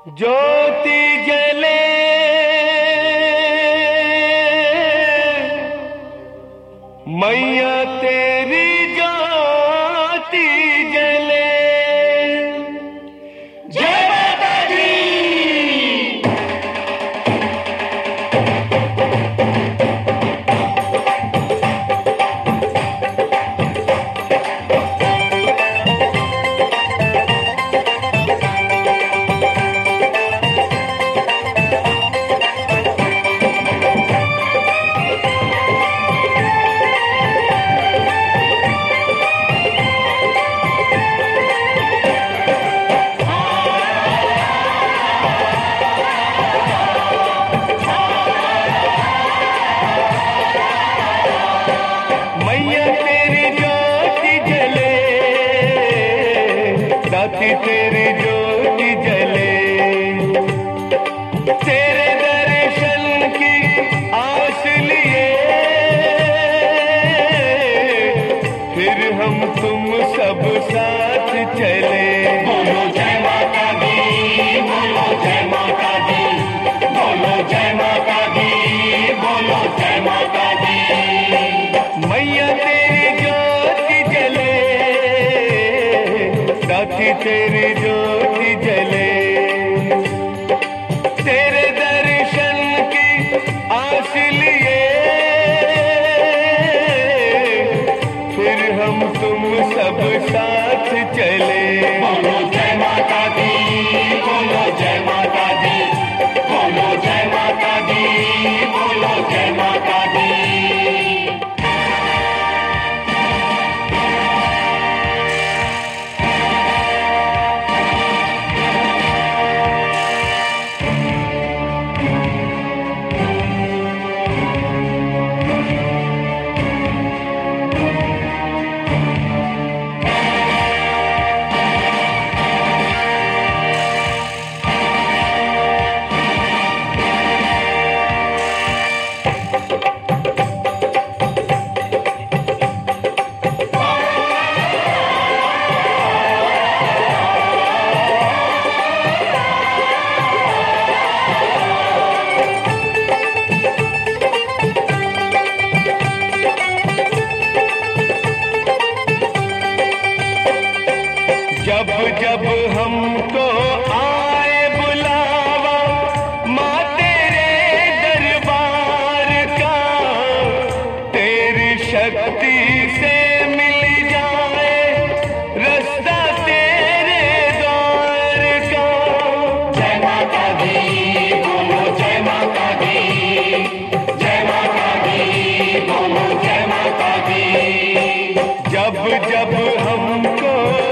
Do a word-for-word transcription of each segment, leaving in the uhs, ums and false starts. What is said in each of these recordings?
ज्योति जले मैया तेरी ज्योति जले। जय माता दी। तेरी ज्योति जले, तेरे दर्शन की आस लिए फिर हम तुम सब साथ चले। बोलो जय माता दी, बोलो जय माता दी, बोलो जय माता दी, बोलो जय माता दी। मैया तेरी ज्योति जले, दाती तेरी ज्योति जले, तेरे दर्शन की आस लिए फिर हम तुम सब साथ चले। बोलो जय माता दी, बोलो जय माता दी, बोलो जय माता दी, बोलो जय माता दी। जब जब हमको आए बुलावा माँ तेरे दरबार का, तेरी शक्ति से मिल जाए रास्ता तेरे द्वार का। जय माता दी, बोलो जय माता दी, जय माता दी, बोलो जय माता दी। जब जब हमको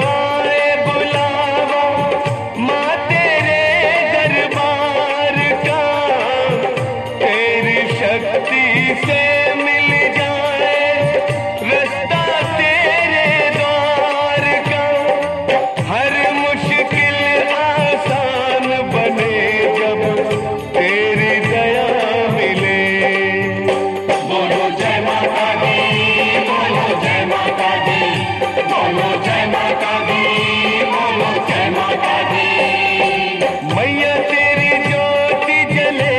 से मिल जाए रास्ता तेरे द्वार का, हर मुश्किल आसान बने जब तेरी दया मिले। बोलो जय माता दी, बोलो जय माता दी, बोलो जय माता दी, बोलो जय माता दी। मैया तेरी ज्योति जले,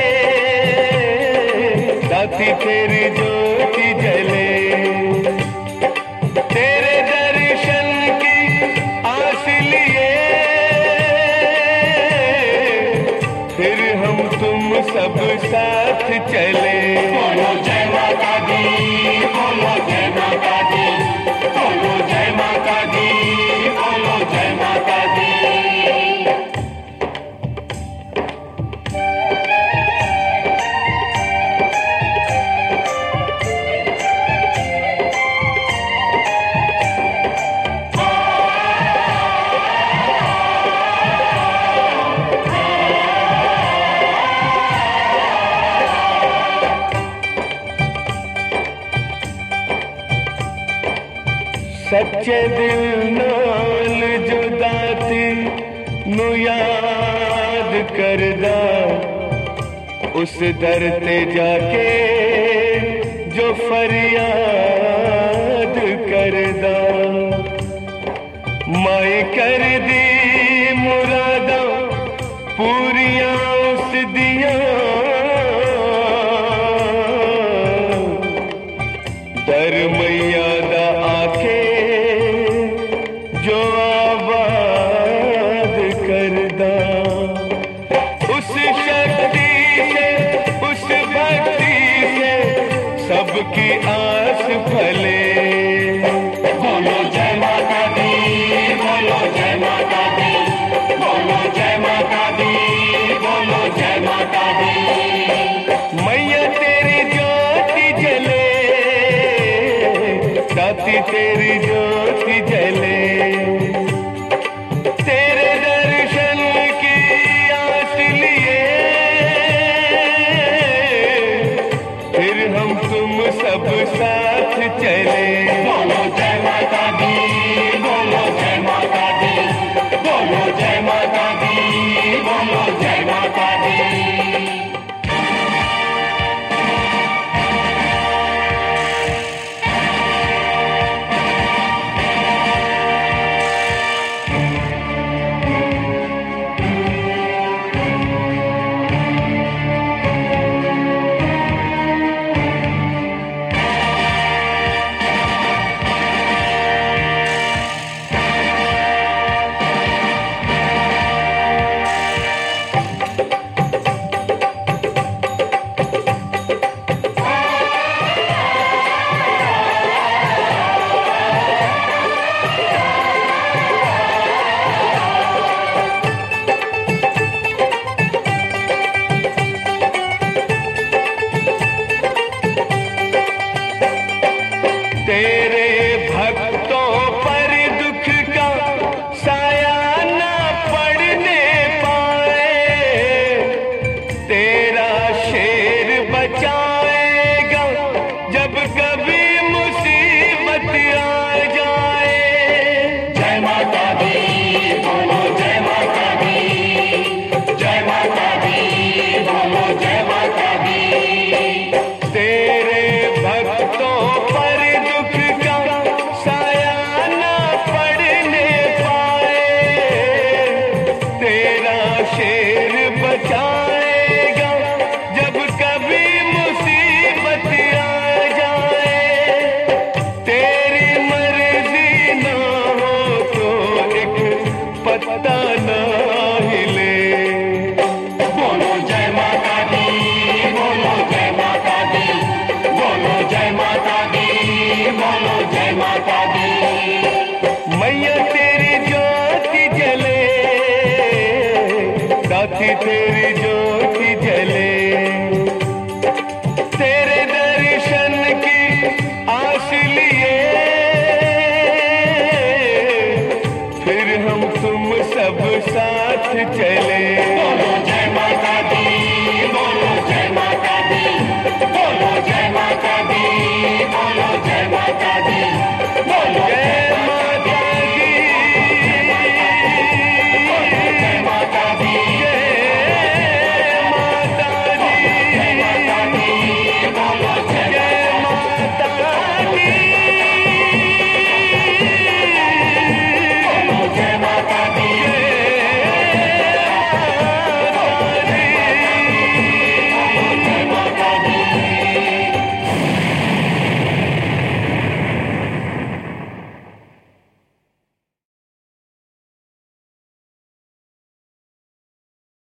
दाती तेरी ज्योति जले, तेरे दर्शन की आस लिए फिर हम तुम सब साथ चले। बोलो जय माता दी, बोलो जय माता दी, बोलो जय माता दी, बोलो जय माता दी। सच्चे दिल नाल जो दाती नु याद करदा, उस दर ते जाके जो फरियाद करदा। माई कर दी मुरादा पूरियां उस दिया दर मैया दा आके जो आबाद करदा, उस शक्ति से उस भक्ति से सबकी आस फले। बोलो जय माता दी, बोलो जय माता दी, बोलो जय माता दी, बोलो जय माता दी। मैया तेरी ज्योति जले, दाती तेरी ज्योति जले, तेरे दर्शन की आस लिए फिर हम तुम सब साथ चले। बोलो जय माता दी, बोलो जय माता दी, बोलो जय माता दी, बोलो जय माता दी। तेरे भक्तों पर दुख का साया न पड़ने पाए, तेरा शेर बचाएगा जब कभी मुसीबत आ जाए। जय माता दी, बोलो जय माता दी, जय माता दी, बोलो जय माता दी। तेरे भक्तों पर शेर बचाएगा जब कभी मुसीबत आ जाए, तेरी मर्जी ना हो तो एक पत्ता ना हिले। बोलो जय माता दी, बोलो जय माता दी, बोलो जय माता दी, बोलो जय माता दी। मैया तेरी ज्योति जले, दाती तेरी ज्योति जले, तेरे दर्शन की आस लिए फिर हम तुम सब साथ चले।